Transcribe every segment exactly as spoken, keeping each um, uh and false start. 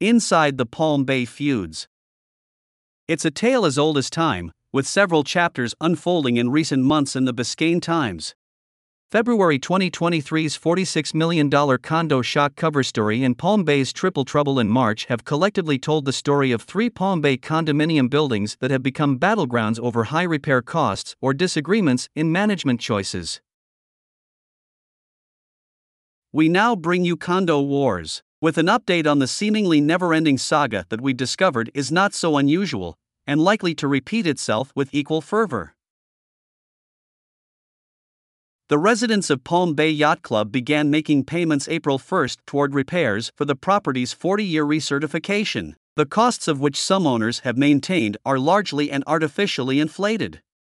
Inside the Palm Bay Feuds. It's a tale as old as time, with several chapters unfolding in recent months in the Biscayne Times. February twenty twenty-three's forty-six million dollars condo shock cover story and Palm Bay's triple trouble in March have collectively told the story of three Palm Bay condominium buildings that have become battlegrounds over high repair costs or disagreements in management choices. We now bring you Condo Wars, with an update on the seemingly never-ending saga that we discovered is not so unusual, and likely to repeat itself with equal fervor. The residents of Palm Bay Yacht Club began making payments April first toward repairs for the property's forty-year recertification, the costs of which some owners have maintained are largely and artificially inflated.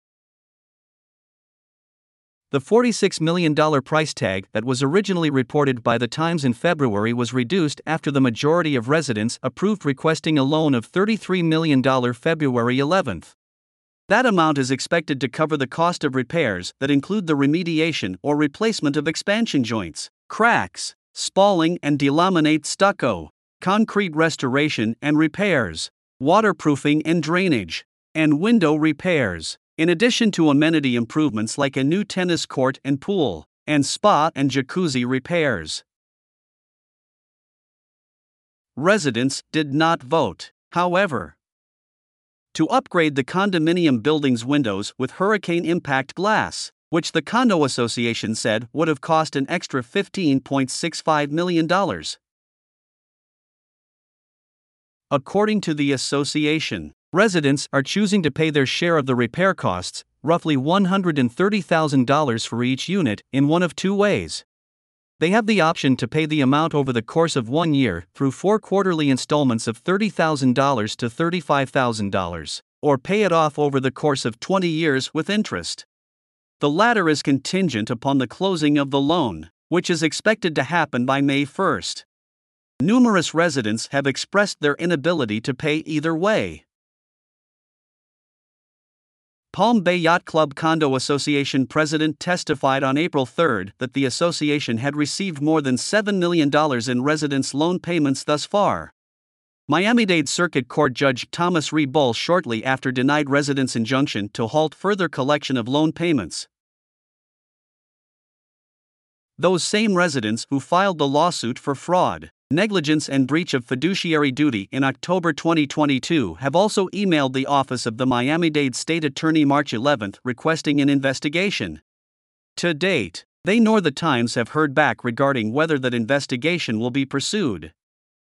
The forty-six million dollars price tag that was originally reported by the Times in February was reduced after the majority of residents approved requesting a loan of thirty-three million dollars February eleventh. That amount is expected to cover the cost of repairs that include the remediation or replacement of expansion joints, cracks, spalling and delaminate stucco, concrete restoration and repairs, waterproofing and drainage, and window repairs, in addition to amenity improvements like a new tennis court and pool, and spa and jacuzzi repairs. Residents did not vote, however, to upgrade the condominium building's windows with hurricane impact glass, which the Condo Association said would have cost an extra fifteen point six five million dollars. According to the association, residents are choosing to pay their share of the repair costs, roughly one hundred thirty thousand dollars for each unit, in one of two ways. They have the option to pay the amount over the course of one year through four quarterly installments of thirty thousand dollars to thirty-five thousand dollars, or pay it off over the course of twenty years with interest. The latter is contingent upon the closing of the loan, which is expected to happen by May first. Numerous residents have expressed their inability to pay either way. Palm Bay Yacht Club Condo Association president testified on April third that the association had received more than seven million dollars in residents' loan payments thus far. Miami-Dade Circuit Court Judge Thomas Rebull shortly after denied residents' injunction to halt further collection of loan payments. Those same residents who filed the lawsuit for fraud, negligence and breach of fiduciary duty in October twenty twenty-two have also emailed the office of the Miami-Dade State Attorney March eleventh requesting an investigation. To date, they nor the Times have heard back regarding whether that investigation will be pursued.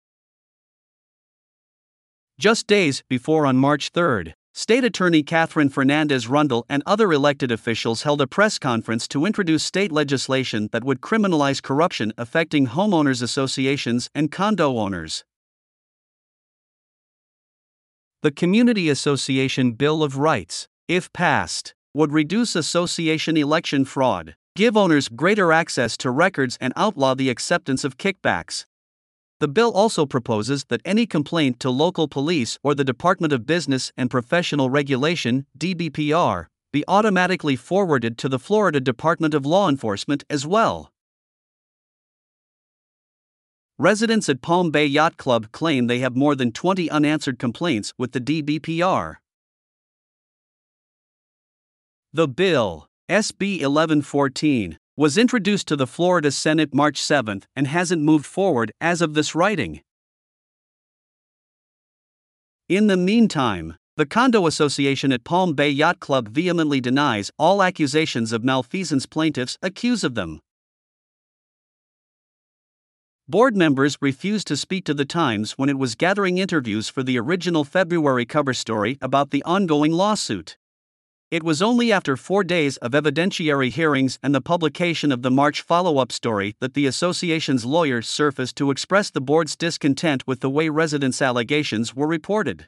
Just days before, on March third, State Attorney Catherine Fernandez-Rundle and other elected officials held a press conference to introduce state legislation that would criminalize corruption affecting homeowners associations and condo owners. The Community Association Bill of Rights, if passed, would reduce association election fraud, give owners greater access to records, and outlaw the acceptance of kickbacks. The bill also proposes that any complaint to local police or the Department of Business and Professional Regulation (D B P R) be automatically forwarded to the Florida Department of Law Enforcement as well. Residents at Palm Bay Yacht Club claim they have more than twenty unanswered complaints with the D B P R. The bill, S B eleven fourteen, was introduced to the Florida Senate March seventh and hasn't moved forward as of this writing. In the meantime, the Condo Association at Palm Bay Yacht Club vehemently denies all accusations of malfeasance plaintiffs accuse of them. Board members refused to speak to the Times when it was gathering interviews for the original February cover story about the ongoing lawsuit. It was only after four days of evidentiary hearings and the publication of the March follow-up story that the association's lawyers surfaced to express the board's discontent with the way residents' allegations were reported.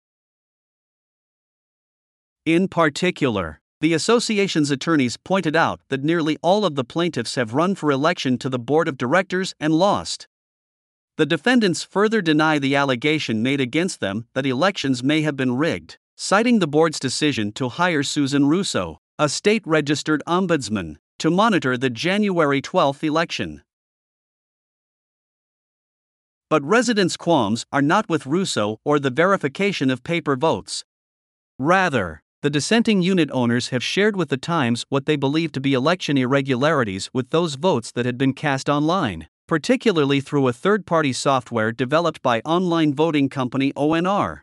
In particular, the association's attorneys pointed out that nearly all of the plaintiffs have run for election to the board of directors and lost. The defendants further deny the allegation made against them that elections may have been rigged, citing the board's decision to hire Susan Russo, a state-registered ombudsman, to monitor the January twelfth election. But residents' qualms are not with Russo or the verification of paper votes. Rather, the dissenting unit owners have shared with the Times what they believe to be election irregularities with those votes that had been cast online, particularly through a third-party software developed by online voting company O N R.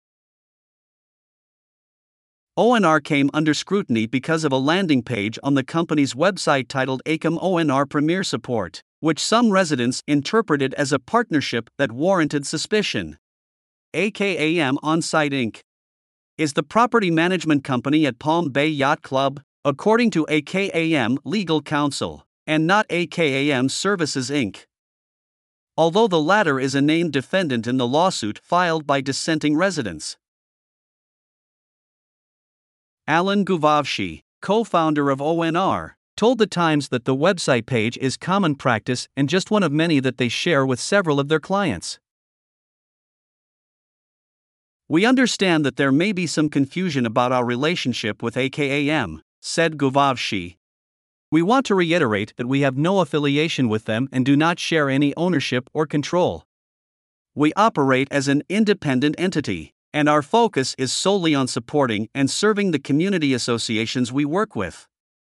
O N R came under scrutiny because of a landing page on the company's website titled A C A M O N R Premier Support, which some residents interpreted as a partnership that warranted suspicion. A K A M On-Site Incorporated is the property management company at Palm Bay Yacht Club, according to A K A M legal counsel, and not A K A M Services Incorporated. Although the latter is a named defendant in the lawsuit filed by dissenting residents. Alan Guvovsky, co-founder of O N R, told the Times that the website page is common practice and just one of many that they share with several of their clients. "We understand that there may be some confusion about our relationship with A K A M, said Guvovsky. "We want to reiterate that we have no affiliation with them and do not share any ownership or control. We operate as an independent entity, and our focus is solely on supporting and serving the community associations we work with."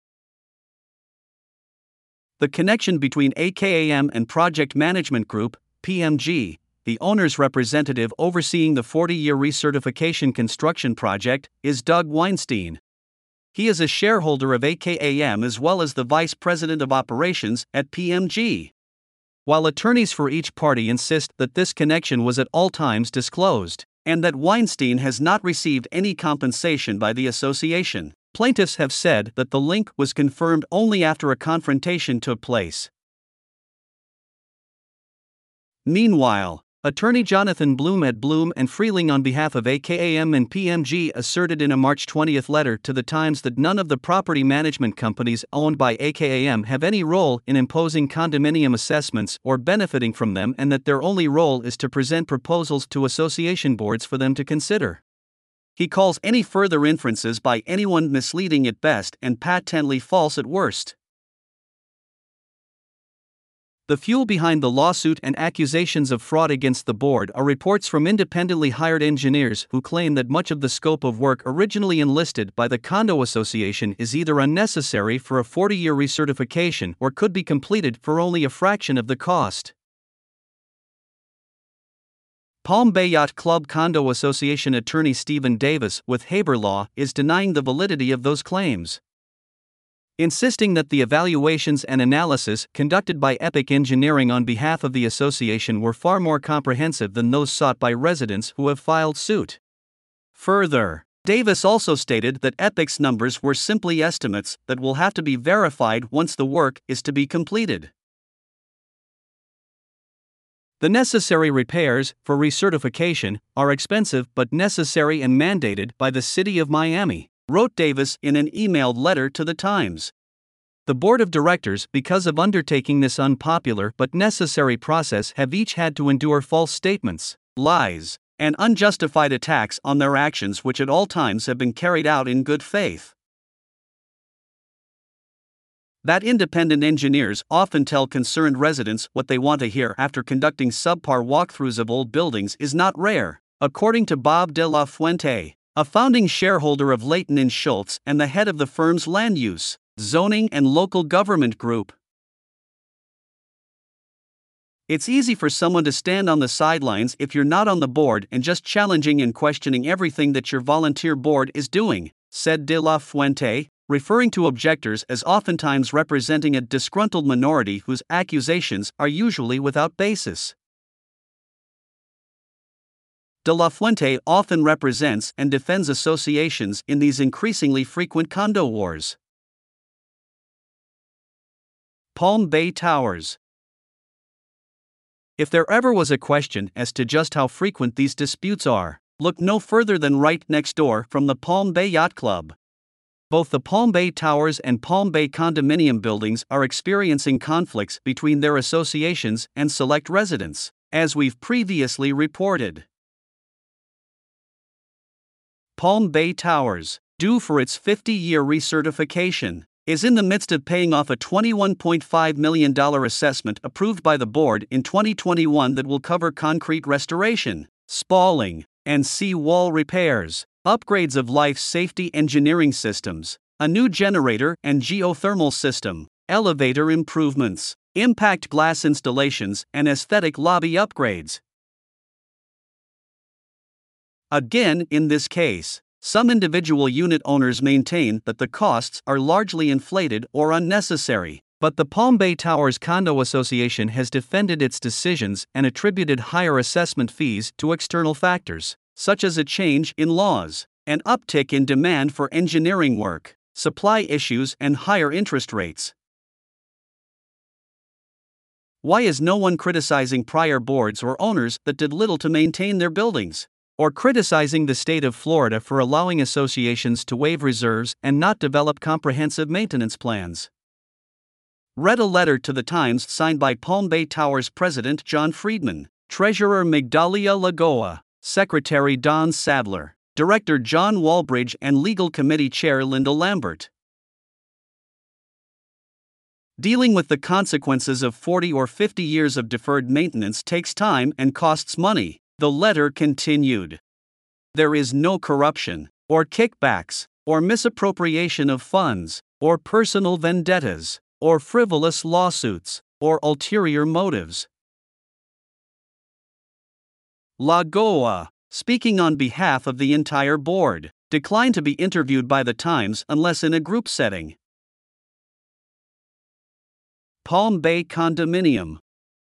The connection between A K A M and Project Management Group, P M G, the owner's representative overseeing the forty-year recertification construction project, is Doug Weinstein. He is a shareholder of A K A M as well as the vice president of operations at P M G. While attorneys for each party insist that this connection was at all times disclosed, and that Weinstein has not received any compensation by the association, plaintiffs have said that the link was confirmed only after a confrontation took place. Meanwhile, attorney Jonathan Bloom at Bloom and Freeling on behalf of A K A M and P M G asserted in a March twentieth letter to the Times that none of the property management companies owned by A K A M have any role in imposing condominium assessments or benefiting from them, and that their only role is to present proposals to association boards for them to consider. He calls any further inferences by anyone misleading at best and patently false at worst. The fuel behind the lawsuit and accusations of fraud against the board are reports from independently hired engineers who claim that much of the scope of work originally enlisted by the Condo Association is either unnecessary for a forty-year recertification or could be completed for only a fraction of the cost. Palm Bay Yacht Club Condo Association attorney Stephen Davis with Haber Law is denying the validity of those claims, insisting that the evaluations and analysis conducted by Epic Engineering on behalf of the association were far more comprehensive than those sought by residents who have filed suit. Further, Davis also stated that Epic's numbers were simply estimates that will have to be verified once the work is to be completed. The necessary repairs for recertification are expensive but necessary and mandated by the City of Miami, wrote Davis in an emailed letter to the Times. The board of directors, because of undertaking this unpopular but necessary process, have each had to endure false statements, lies, and unjustified attacks on their actions, which at all times have been carried out in good faith. That independent engineers often tell concerned residents what they want to hear after conducting subpar walkthroughs of old buildings is not rare, according to Bob De La Fuente, a founding shareholder of Leighton and Schultz and the head of the firm's land use, zoning and local government group. It's easy for someone to stand on the sidelines if you're not on the board and just challenging and questioning everything that your volunteer board is doing, said De La Fuente, referring to objectors as oftentimes representing a disgruntled minority whose accusations are usually without basis. De La Fuente often represents and defends associations in these increasingly frequent condo wars. Palm Bay Towers. If there ever was a question as to just how frequent these disputes are, look no further than right next door from the Palm Bay Yacht Club. Both the Palm Bay Towers and Palm Bay condominium buildings are experiencing conflicts between their associations and select residents, as we've previously reported. Palm Bay Towers, due for its fifty-year recertification, is in the midst of paying off a twenty-one point five million dollars assessment approved by the board in twenty twenty-one that will cover concrete restoration, spalling, and sea-wall repairs, upgrades of life safety engineering systems, a new generator and geothermal system, elevator improvements, impact glass installations, and aesthetic lobby upgrades. Again, in this case, some individual unit owners maintain that the costs are largely inflated or unnecessary, but the Palm Bay Towers Condo Association has defended its decisions and attributed higher assessment fees to external factors, such as a change in laws, an uptick in demand for engineering work, supply issues, and higher interest rates. Why is no one criticizing prior boards or owners that did little to maintain their buildings? Or criticizing the state of Florida for allowing associations to waive reserves and not develop comprehensive maintenance plans? Read a letter to the Times signed by Palm Bay Towers President John Friedman, Treasurer Migdalia Lagoa, Secretary Don Sadler, Director John Walbridge, and Legal Committee Chair Linda Lambert. Dealing with the consequences of forty or fifty years of deferred maintenance takes time and costs money, the letter continued. There is no corruption, or kickbacks, or misappropriation of funds, or personal vendettas, or frivolous lawsuits, or ulterior motives. Lagoa, speaking on behalf of the entire board, declined to be interviewed by the Times unless in a group setting. Palm Bay Condominium.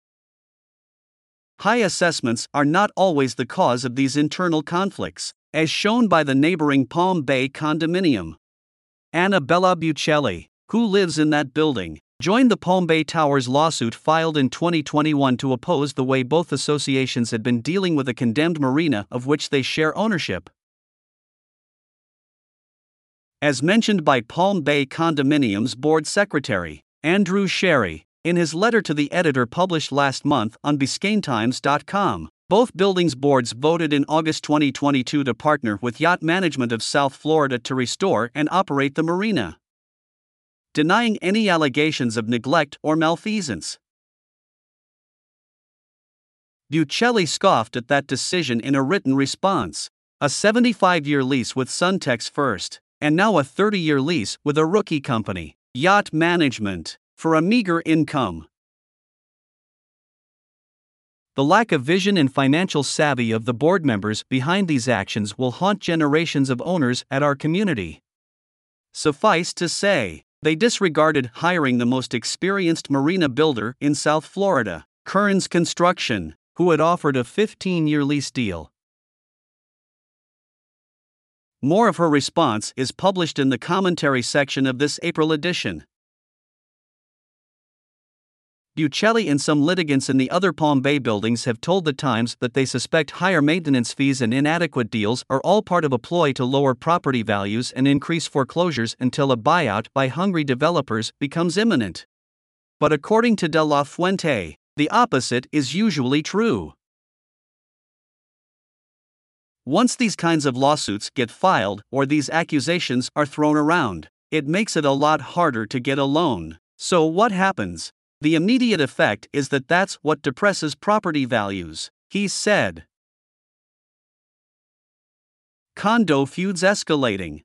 High assessments are not always the cause of these internal conflicts, as shown by the neighboring Palm Bay condominium. Annabella Buccelli, who lives in that building, joined the Palm Bay Towers lawsuit filed in twenty twenty-one to oppose the way both associations had been dealing with a condemned marina of which they share ownership. As mentioned by Palm Bay Condominium's board secretary, Andrew Sherry, in his letter to the editor published last month on Biscayne Times dot com, both buildings' boards voted in August twenty twenty-two to partner with Yacht Management of South Florida to restore and operate the marina, denying any allegations of neglect or malfeasance. Buccelli scoffed at that decision in a written response. A seventy-five-year lease with Suntex first, and now a thirty-year lease with a rookie company, Yacht Management, for a meager income. The lack of vision and financial savvy of the board members behind these actions will haunt generations of owners at our community. Suffice to say, they disregarded hiring the most experienced marina builder in South Florida, Kearns Construction, who had offered a fifteen-year lease deal. More of her response is published in the commentary section of this April edition. Buccelli and some litigants in the other Palm Bay buildings have told the Times that they suspect higher maintenance fees and inadequate deals are all part of a ploy to lower property values and increase foreclosures until a buyout by hungry developers becomes imminent. But according to De La Fuente, the opposite is usually true. Once these kinds of lawsuits get filed or these accusations are thrown around, it makes it a lot harder to get a loan. So what happens? The immediate effect is that that's what depresses property values, he said. Condo feuds escalating.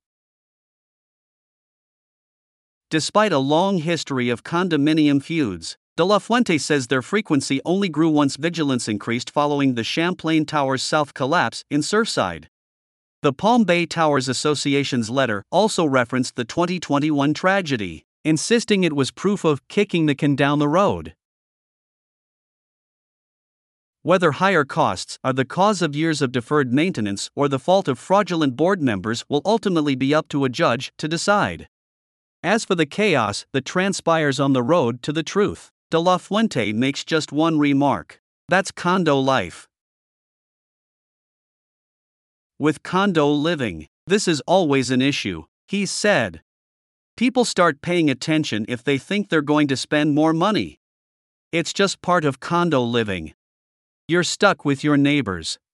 Despite a long history of condominium feuds, De La Fuente says their frequency only grew once vigilance increased following the Champlain Towers South collapse in Surfside. The Palm Bay Towers Association's letter also referenced the twenty twenty-one tragedy, insisting it was proof of kicking the can down the road. Whether higher costs are the cause of years of deferred maintenance or the fault of fraudulent board members will ultimately be up to a judge to decide. As for the chaos that transpires on the road to the truth, De La Fuente makes just one remark: that's condo life. With condo living, this is always an issue, he said. People start paying attention if they think they're going to spend more money. It's just part of condo living. You're stuck with your neighbors.